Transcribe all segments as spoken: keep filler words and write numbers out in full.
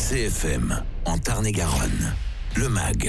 C F M, en Tarn-et-Garonne, le M A G.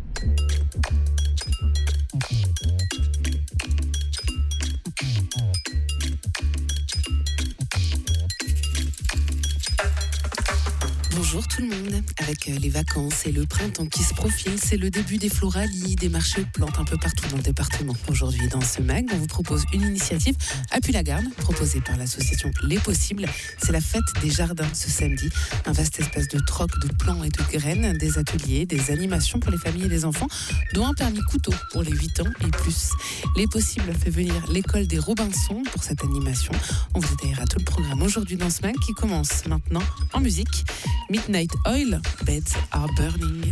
Bonjour tout le monde. Avec les vacances et le printemps qui se profile, c'est le début des floralies, des marchés de plantes un peu partout dans le département. Aujourd'hui, dans ce M A G, on vous propose une initiative à Puy-la-Garde, proposée par l'association Les Possibles. C'est la fête des jardins ce samedi. Un vaste espace de troc de plants et de graines, des ateliers, des animations pour les familles et les enfants, dont un permis couteau pour les huit ans et plus. Les Possibles fait venir l'école des Robinson pour cette animation. On vous détaillera tout le programme aujourd'hui dans ce M A G qui commence maintenant en musique. Midnight Oil, Beds Are Burning.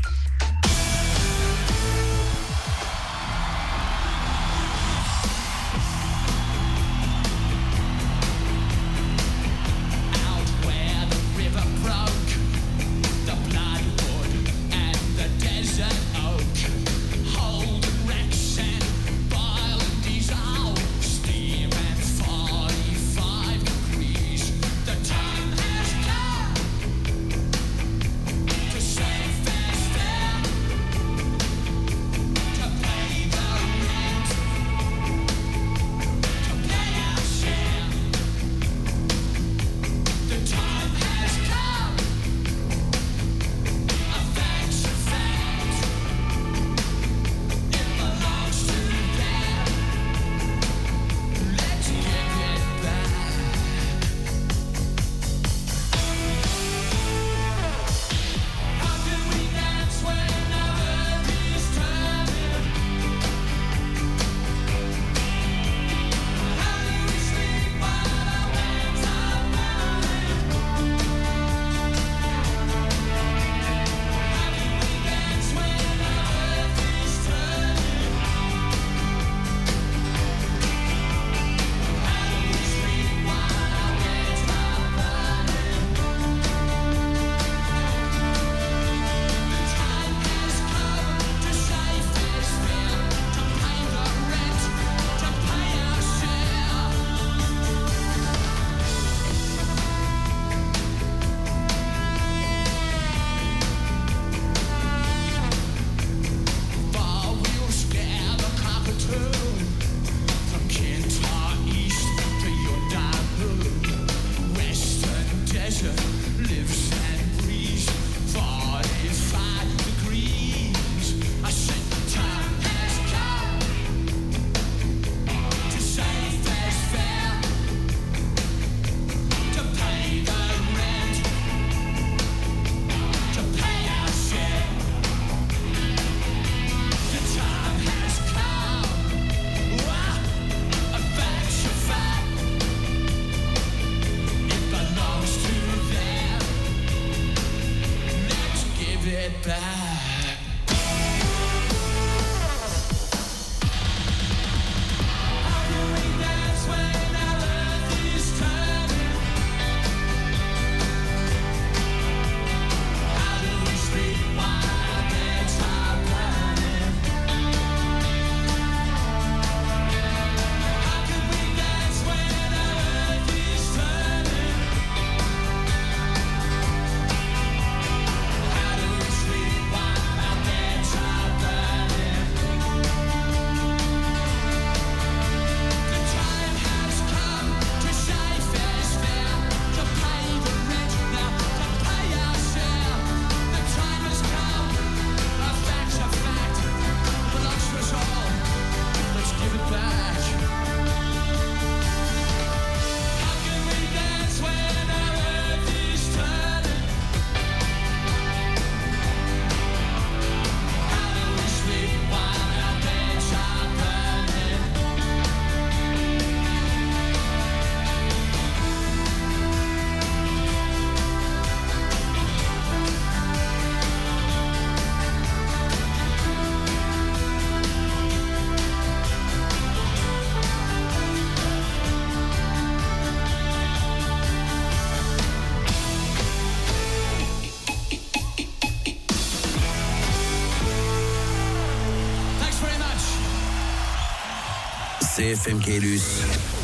C F M Caylus,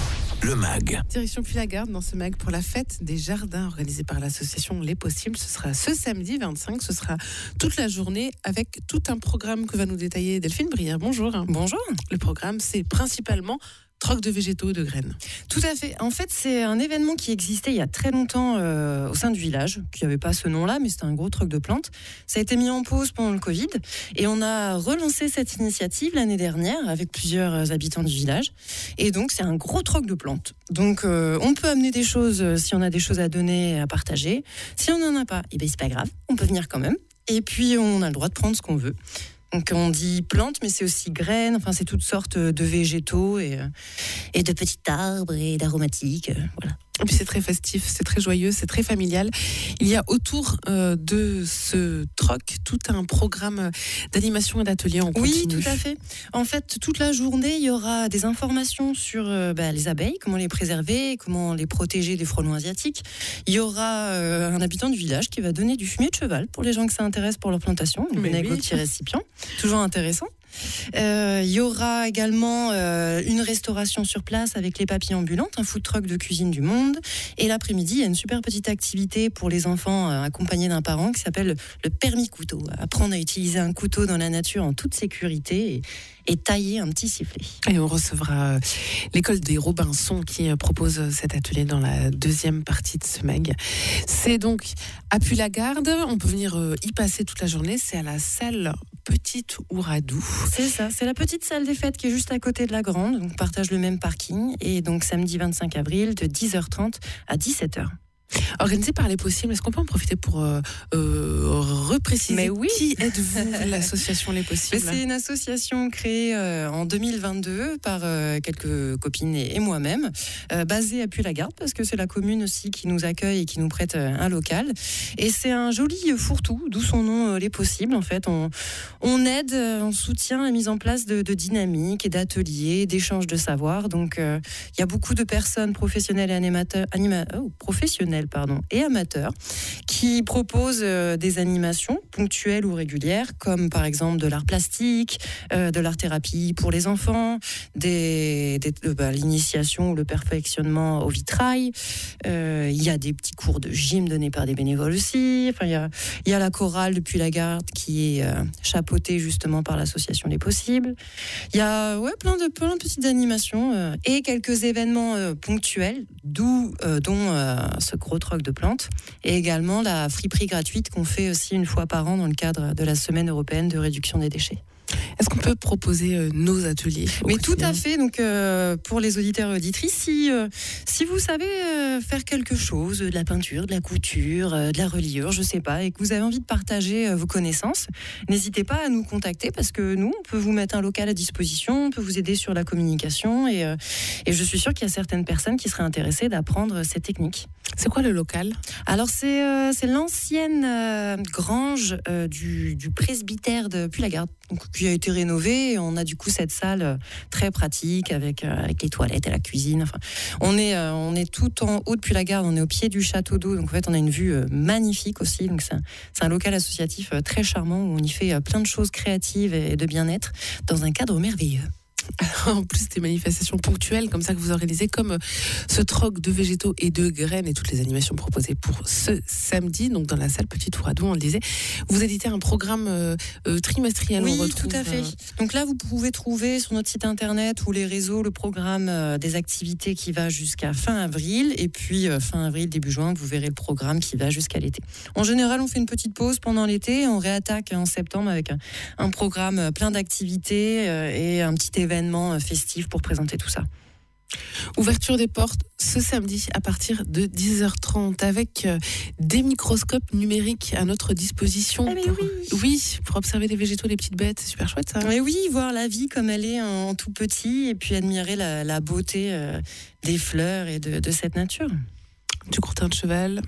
le mag. Direction Puy-la-Garde dans ce mag pour la fête des jardins organisée par l'association Les Possibles. Ce sera ce samedi vingt-cinq, ce sera toute la journée avec tout un programme que va nous détailler Delphine Brière. Bonjour. Bonjour. Le programme, c'est principalement troc de végétaux et de graines. Tout à fait. En fait, c'est un événement qui existait il y a très longtemps euh, au sein du village, qui n'avait pas ce nom-là, mais c'était un gros troc de plantes. Ça a été mis en pause pendant le Covid et on a relancé cette initiative l'année dernière avec plusieurs habitants du village. Et donc, c'est un gros troc de plantes. Donc, euh, on peut amener des choses euh, si on a des choses à donner et à partager. Si on n'en a pas, eh ben, c'est pas grave, on peut venir quand même. Et puis, on a le droit de prendre ce qu'on veut. Donc on dit plantes, mais c'est aussi graines, enfin c'est toutes sortes de végétaux et, et de petits arbres et d'aromatiques, voilà. Et puis c'est très festif, c'est très joyeux, c'est très familial. Il y a autour euh, de ce troc tout un programme d'animation et d'ateliers en continu. Oui, tout à fait. En fait, toute la journée, il y aura des informations sur euh, bah, les abeilles, comment les préserver, comment les protéger des frelons asiatiques. Il y aura euh, un habitant du village qui va donner du fumier de cheval pour les gens que ça intéresse pour leur plantation. Vous venez avec vos petits récipients, toujours intéressant. Euh, il y aura également euh, une restauration sur place avec les papilles ambulantes, un food truck de cuisine du monde. Et l'après-midi, il y a une super petite activité pour les enfants euh, accompagnés d'un parent qui s'appelle le permis couteau. Apprendre à utiliser un couteau dans la nature en toute sécurité et, et tailler un petit sifflet. Et on recevra euh, l'école des Robinson qui euh, propose cet atelier dans la deuxième partie de ce mag. C'est donc à Puy-la-Garde. On peut venir euh, y passer toute la journée. C'est à la salle Petite Ouradou. C'est ça, c'est la petite salle des fêtes qui est juste à côté de la grande. Donc on partage le même parking. Et donc samedi vingt-cinq avril de dix heures trente à dix-sept heures. Organisé par Les Possibles, est-ce qu'on peut en profiter pour euh, euh, repréciser Mais oui. Qui êtes-vous, l'association Les Possibles? C'est une association créée euh, en deux mille vingt-deux par euh, quelques copines et, et moi-même, euh, basée à Puy-la-Garde, parce que c'est la commune aussi qui nous accueille et qui nous prête euh, un local. Et c'est un joli fourre-tout, d'où son nom euh, Les Possibles. En fait, on, on aide, euh, on soutient la mise en place de, de dynamiques et d'ateliers, d'échanges de savoir. Donc, il euh, y a beaucoup de personnes professionnelles et animateurs, anima, oh, professionnelles pardon, et amateurs qui proposent euh, des animations ponctuelles ou régulières, comme par exemple de l'art plastique, euh, de l'art-thérapie pour les enfants, des, des, euh, bah, l'initiation ou le perfectionnement au vitrail. Euh, il y a des petits cours de gym donnés par des bénévoles aussi. Enfin, il y a, il y a la chorale de Puy-la-Garde qui est euh, chapeautée justement par l'association Les Possibles. Il y a ouais, plein, de, plein de petites animations euh, et quelques événements euh, ponctuels, d'où, euh, dont euh, ce gros troc de plantes, et également la friperie gratuite qu'on fait aussi une fois par an dans le cadre de la semaine européenne de réduction des déchets. Est-ce qu'on peut proposer euh, nos ateliers? Mais tout à fait. Donc, euh, pour les auditeurs et auditrices, si, euh, si vous savez euh, faire quelque chose, de la peinture, de la couture, euh, de la reliure, je sais pas, et que vous avez envie de partager euh, vos connaissances, n'hésitez pas à nous contacter parce que nous, on peut vous mettre un local à disposition, on peut vous aider sur la communication et, euh, et je suis sûre qu'il y a certaines personnes qui seraient intéressées d'apprendre ces techniques. C'est quoi le local? Alors, c'est, euh, c'est l'ancienne euh, grange euh, du, du presbytère de Puy-la-Garde, donc, qui a été rénovée. Et on a du coup cette salle euh, très pratique avec, euh, avec les toilettes et la cuisine. Enfin, on, est, euh, on est tout en haut de Puy-la-Garde, on est au pied du château d'eau. Donc, en fait, on a une vue euh, magnifique aussi. Donc, c'est un, c'est un local associatif euh, très charmant où on y fait euh, plein de choses créatives et de bien-être dans un cadre merveilleux. En plus des manifestations ponctuelles comme ça que vous organisez, comme ce troc de végétaux et de graines et toutes les animations proposées pour ce samedi, donc dans la salle Petite Ouradou, on le disait. Vous éditez un programme euh, euh, trimestriel. Oui, on retrouve, tout à fait. Donc là, vous pouvez trouver sur notre site internet ou les réseaux le programme euh, des activités qui va jusqu'à fin avril. Et puis euh, fin avril, début juin, vous verrez le programme qui va jusqu'à l'été. En général, on fait une petite pause pendant l'été et on réattaque en septembre avec un, un programme plein d'activités euh, et un petit événement événement festif pour présenter tout ça. Ouverture des portes ce samedi à partir de dix heures trente avec des microscopes numériques à notre disposition. Ah mais pour, oui. oui, pour observer les végétaux, les petites bêtes. C'est super chouette ça. Mais oui, voir la vie comme elle est en tout petit et puis admirer la, la beauté euh, des fleurs et de, de cette nature. Du courtin de cheval.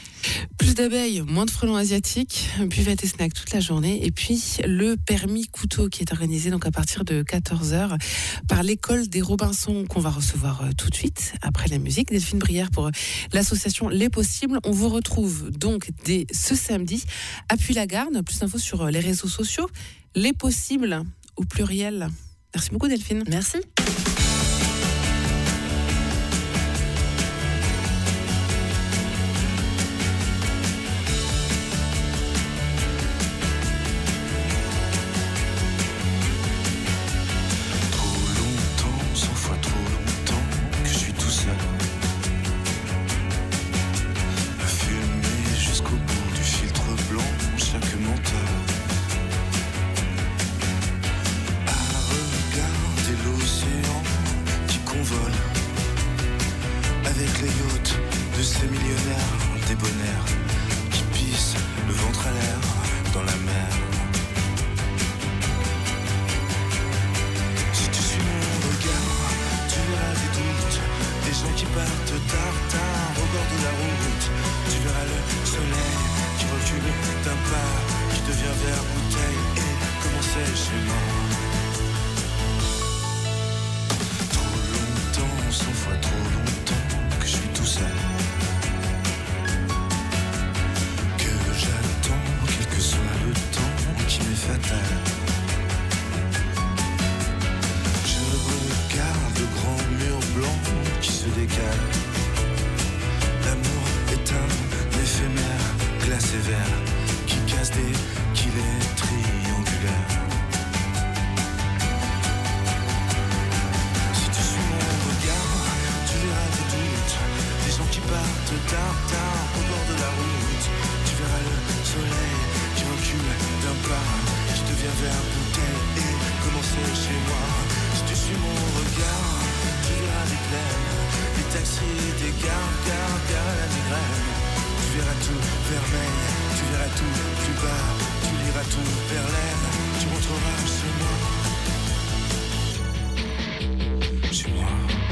Plus d'abeilles, moins de frelons asiatiques, buvette et snack toute la journée. Et puis le permis couteau qui est organisé donc à partir de quatorze heures par l'école des Robinson qu'on va recevoir tout de suite après la musique. Delphine Brière pour l'association Les Possibles. On vous retrouve donc dès ce samedi à Puy-la-Garde. Plus d'infos sur les réseaux sociaux. Les Possibles au pluriel. Merci beaucoup Delphine. Merci. chez moi. Trop longtemps, cent fois trop longtemps que je suis tout seul, que j'attends quel que soit le temps qui m'est fatal. Je regarde le grand mur blanc qui se décale. L'amour est un éphémère, glace et vert, qui casse des kilés triangulaires. Si tu suis mon regard, tu verras des doutes, des gens qui partent tard, tard au bord de la route. Tu verras le soleil qui recule d'un pas, qui devient vert bouteille et commencer chez moi. Si tu suis mon regard, tu verras des plaines, des taxis, des gares, gares, gares à la migraine. Tu verras tout vermeil, tu verras tout plus bas, tu liras tout vers l'air, tu rentreras chez moi. Chez moi.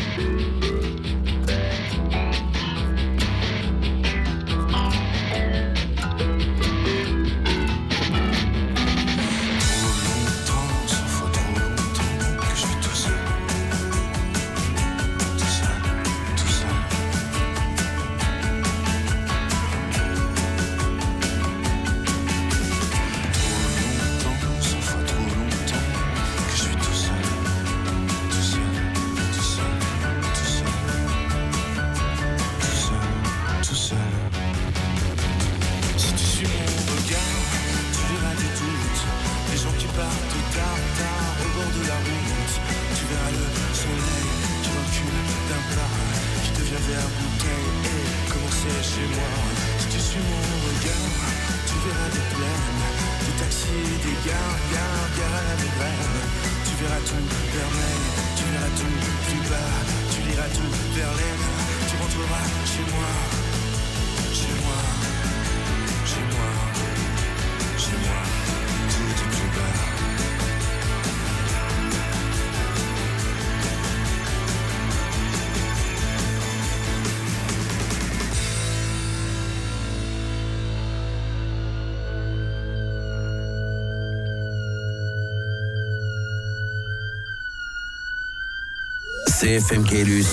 C F M Caylus,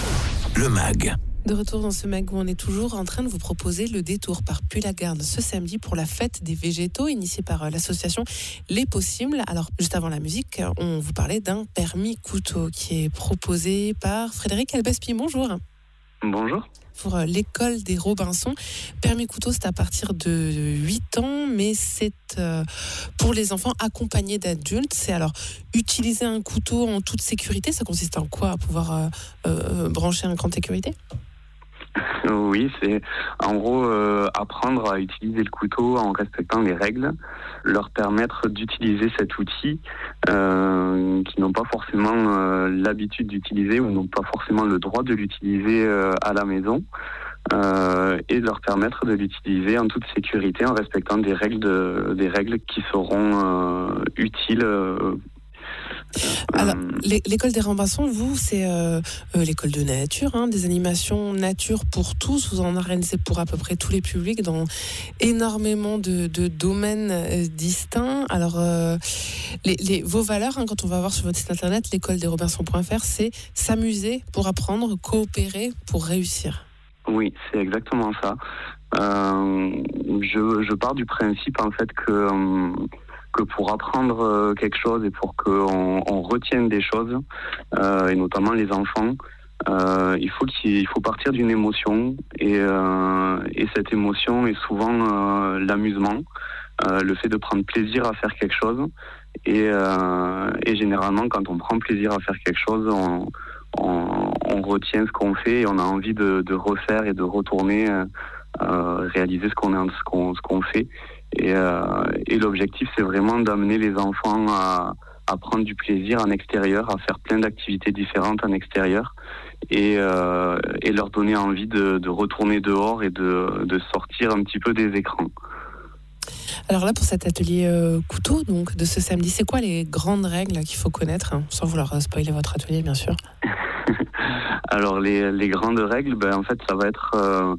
le mag. De retour dans ce mag où on est toujours en train de vous proposer le détour par Puy-la-Garde ce samedi pour la fête des végétaux initiée par l'association Les Possibles. Alors juste avant la musique, on vous parlait d'un permis couteau qui est proposé par Frédéric Albespi. Bonjour. Bonjour. Pour l'école des Robinsons. Permis couteau, c'est à partir de huit ans, mais c'est euh, pour les enfants accompagnés d'adultes. C'est alors utiliser un couteau en toute sécurité. Ça consiste en quoi? À pouvoir euh, euh, brancher un cran de sécurité? Oui, c'est en gros euh, apprendre à utiliser le couteau en respectant les règles, leur permettre d'utiliser cet outil euh, qui n'ont pas forcément euh, l'habitude d'utiliser ou n'ont pas forcément le droit de l'utiliser euh, à la maison, euh, et leur permettre de l'utiliser en toute sécurité en respectant des règles, de, des règles qui seront euh, utiles. Euh, Alors, l'école des Robinsons, vous, c'est euh, euh, l'école de nature, hein, des animations nature pour tous. Vous en organisez pour à peu près tous les publics dans énormément de, de domaines euh, distincts. Alors, euh, les, les, vos valeurs, hein, quand on va voir sur votre site internet, l'école des robinsons point f r, c'est s'amuser pour apprendre, coopérer pour réussir. Oui, c'est exactement ça. Euh, je, je pars du principe, en fait, que... Euh, que pour apprendre quelque chose et pour qu'on on retienne des choses, euh, et notamment les enfants, euh, il faut qu'il il faut partir d'une émotion, et, euh, et cette émotion est souvent euh, l'amusement, euh, le fait de prendre plaisir à faire quelque chose, et, euh, et généralement quand on prend plaisir à faire quelque chose, on, on, on retient ce qu'on fait et on a envie de, de refaire et de retourner euh, réaliser ce qu'on, ce qu'on, ce qu'on fait. Et, euh, et l'objectif, c'est vraiment d'amener les enfants à, à prendre du plaisir en extérieur, à faire plein d'activités différentes en extérieur, et, euh, et leur donner envie de, de retourner dehors et de, de sortir un petit peu des écrans. Alors là, pour cet atelier euh, couteau donc, de ce samedi, c'est quoi les grandes règles qu'il faut connaître, hein, sans vouloir spoiler votre atelier, bien sûr? Alors, les, les grandes règles, ben, en fait, ça va être... Euh,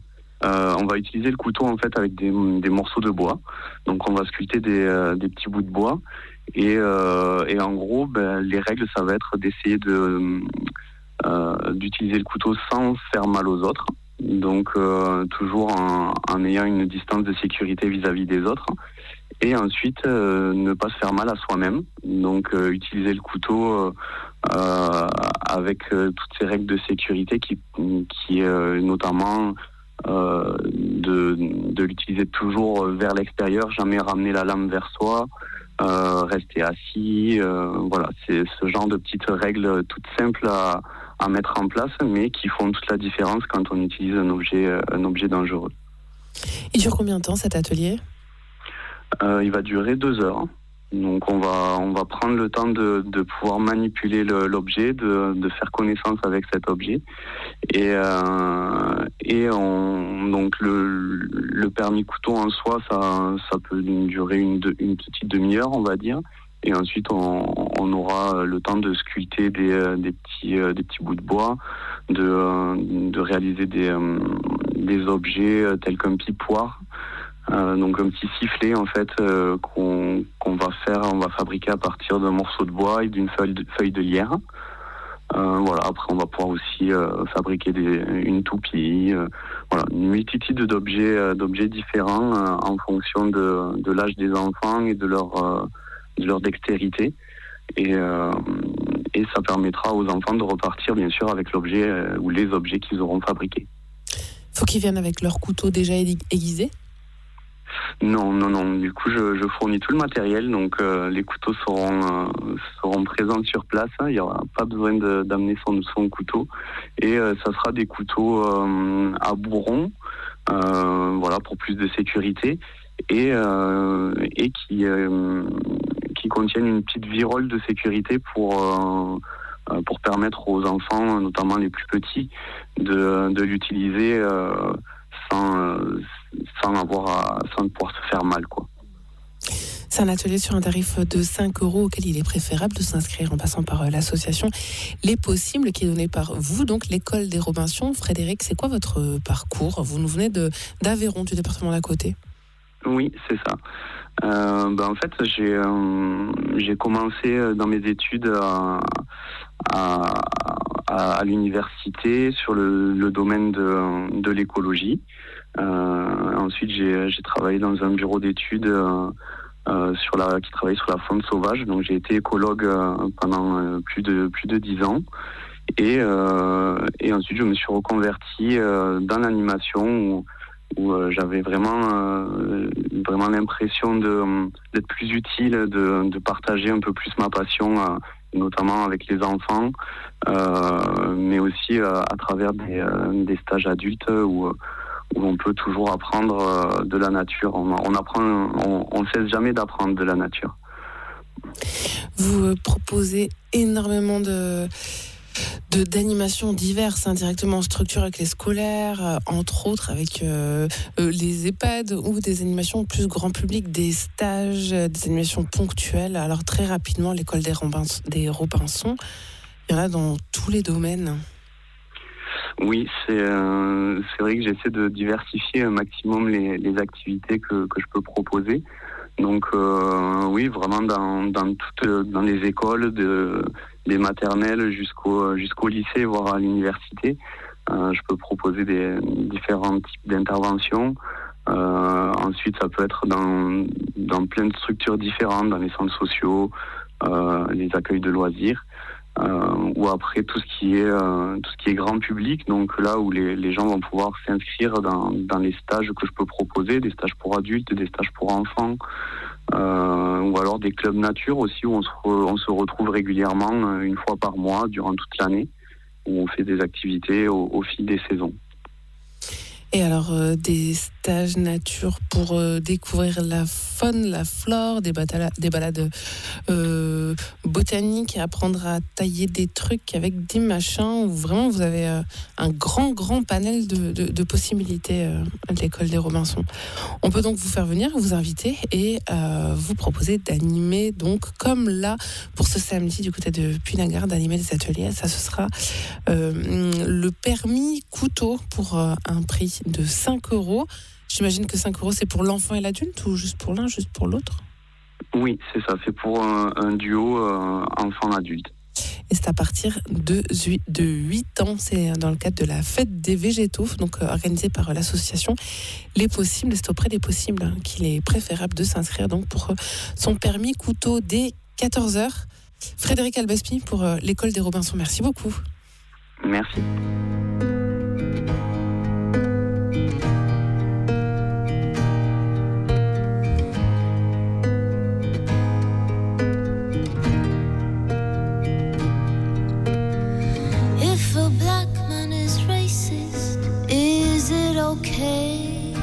Euh, on va utiliser le couteau en fait avec des, des morceaux de bois. Donc on va sculpter des, euh, des petits bouts de bois. Et, euh, et en gros, ben, les règles, ça va être d'essayer de, euh, d'utiliser le couteau sans faire mal aux autres. Donc euh, toujours en, en ayant une distance de sécurité vis-à-vis des autres. Et ensuite, euh, ne pas se faire mal à soi-même. Donc euh, utiliser le couteau euh, avec euh, toutes ces règles de sécurité qui, qui euh, notamment euh, de, de l'utiliser toujours vers l'extérieur, jamais ramener la lame vers soi, euh, rester assis. Euh, voilà, c'est ce genre de petites règles toutes simples à, à mettre en place, mais qui font toute la différence quand on utilise un objet, un objet dangereux. Il dure combien de temps cet atelier ? Euh, il va durer deux heures. Donc on va on va prendre le temps de, de pouvoir manipuler le, l'objet, de, de faire connaissance avec cet objet. Et euh, et on donc le, le permis couteau en soi, ça ça peut durer une, une petite demi-heure, on va dire. Et ensuite on, on aura le temps de sculpter des, des petits des petits bouts de bois, de de réaliser des des objets tels qu'un pipoir. Euh, donc un petit sifflet en fait euh, qu'on, qu'on va faire, on va fabriquer à partir d'un morceau de bois et d'une feuille de, feuille de lierre. Euh, voilà. Après on va pouvoir aussi euh, fabriquer des, une toupie. Euh, voilà, une multitude d'objets, euh, d'objets différents euh, en fonction de, de l'âge des enfants et de leur, euh, de leur dextérité. Et, euh, et ça permettra aux enfants de repartir bien sûr avec l'objet euh, ou les objets qu'ils auront fabriqués. Faut qu'ils viennent avec leur couteau déjà aiguisé ? Non, non, non. Du coup, je, je fournis tout le matériel, donc euh, les couteaux seront euh, seront présents sur place. Hein. Il n'y aura pas besoin de, d'amener son, son couteau, et euh, ça sera des couteaux euh, à bourron, euh, voilà, pour plus de sécurité, et euh, et qui euh, qui contiennent une petite virole de sécurité pour euh, pour permettre aux enfants, notamment les plus petits, de de l'utiliser euh, sans euh, sans avoir à, sans pouvoir se faire mal, quoi. C'est un atelier sur un tarif de cinq euros auquel il est préférable de s'inscrire en passant par l'association Les Possibles qui est donnée par vous, donc l'école des Robinson. Frédéric, c'est quoi votre parcours ? Vous nous venez de, d'Aveyron, du département d'à côté. Oui, c'est ça. Euh, ben en fait, j'ai, euh, j'ai commencé dans mes études à, à, à, à l'université sur le, le domaine de, de l'écologie. Euh, ensuite, j'ai, j'ai travaillé dans un bureau d'études euh, euh, sur la, qui travaillait sur la faune sauvage. Donc, j'ai été écologue euh, pendant euh, plus de plus de dix ans. Et, euh, et ensuite, je me suis reconverti euh, dans l'animation où, où euh, j'avais vraiment euh, vraiment l'impression de d'être plus utile, de, de partager un peu plus ma passion, euh, notamment avec les enfants, euh, mais aussi euh, à travers des, euh, des stages adultes où où on peut toujours apprendre euh, de la nature. On, on apprend, on, on ne cesse jamais d'apprendre de la nature. Vous euh, proposez énormément de, de d'animations diverses, hein, directement en structure avec les scolaires, euh, entre autres avec euh, euh, les EHPAD ou des animations plus grand public, des stages, euh, des animations ponctuelles. Alors très rapidement, l'école des, Robinson, des Robinson, il y en a dans tous les domaines. Oui, c'est, euh, c'est vrai que j'essaie de diversifier un maximum les, les activités que, que je peux proposer. Donc euh, oui, vraiment dans, dans, toutes, dans les écoles, de, des maternelles jusqu'au, jusqu'au lycée, voire à l'université. Euh, je peux proposer des différents types d'interventions. Euh, ensuite, ça peut être dans, dans plein de structures différentes, dans les centres sociaux, euh, les accueils de loisirs. Euh, ou après tout ce qui est euh, tout ce qui est grand public, donc là où les, les gens vont pouvoir s'inscrire dans, dans les stages que je peux proposer, des stages pour adultes, des stages pour enfants, euh, ou alors des clubs nature aussi où on se, re, on se retrouve régulièrement une fois par mois durant toute l'année, où on fait des activités au, au fil des saisons. Et alors, euh, des stage nature pour euh, découvrir la faune, la flore, des, batala- des balades euh, botaniques et apprendre à tailler des trucs avec des machins, où vraiment vous avez euh, un grand, grand panel de, de, de possibilités euh, à l'école des Robinson. On peut donc vous faire venir, vous inviter et euh, vous proposer d'animer, donc comme là, pour ce samedi du côté de Puy-la-Garde, d'animer des ateliers. Ça, ce sera euh, le permis couteau pour euh, un prix de cinq euros. J'imagine que cinq euros, c'est pour l'enfant et l'adulte ou juste pour l'un, juste pour l'autre ? Oui, c'est ça. C'est pour un, un duo euh, enfant-adulte. Et c'est à partir de, de huit ans. C'est dans le cadre de la fête des végétaux, donc euh, organisée par euh, l'association Les Possibles. C'est auprès des Possibles hein, qu'il est préférable de s'inscrire donc pour euh, son permis couteau dès quatorze heures. Frédéric Albaspi pour euh, l'école des Robinson. Merci beaucoup. Merci. If a black man is racist, is it okay?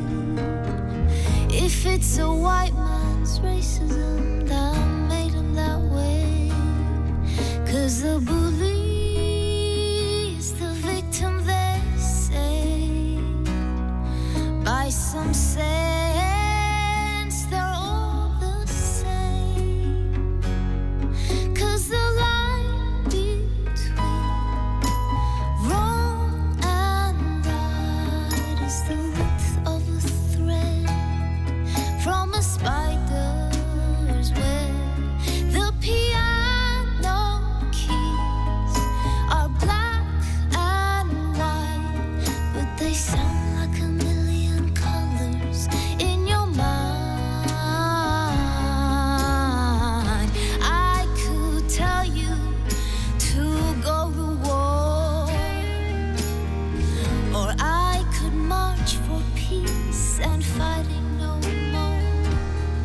If it's a white man's racism that made him that way, 'cause the bully is the victim, they say. By some sense, they're all the same. 'Cause the line between wrong and right is the width of a thread from a spider's web. The piano keys are black and white, but they sound like a million colors in your mind. I could tell you to go to war, or I could march for peace and fighting no more.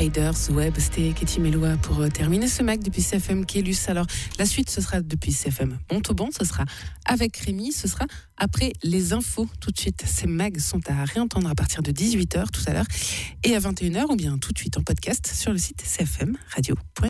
Spiders Web, c'était Katie Melua pour terminer ce mag depuis C F M Kélus. Alors la suite ce sera depuis C F M Montauban, ce sera avec Rémi, ce sera après les infos tout de suite. Ces mags sont à réentendre à partir de dix-huit heures tout à l'heure et à vingt et une heures ou bien tout de suite en podcast sur le site c f m radio point f r.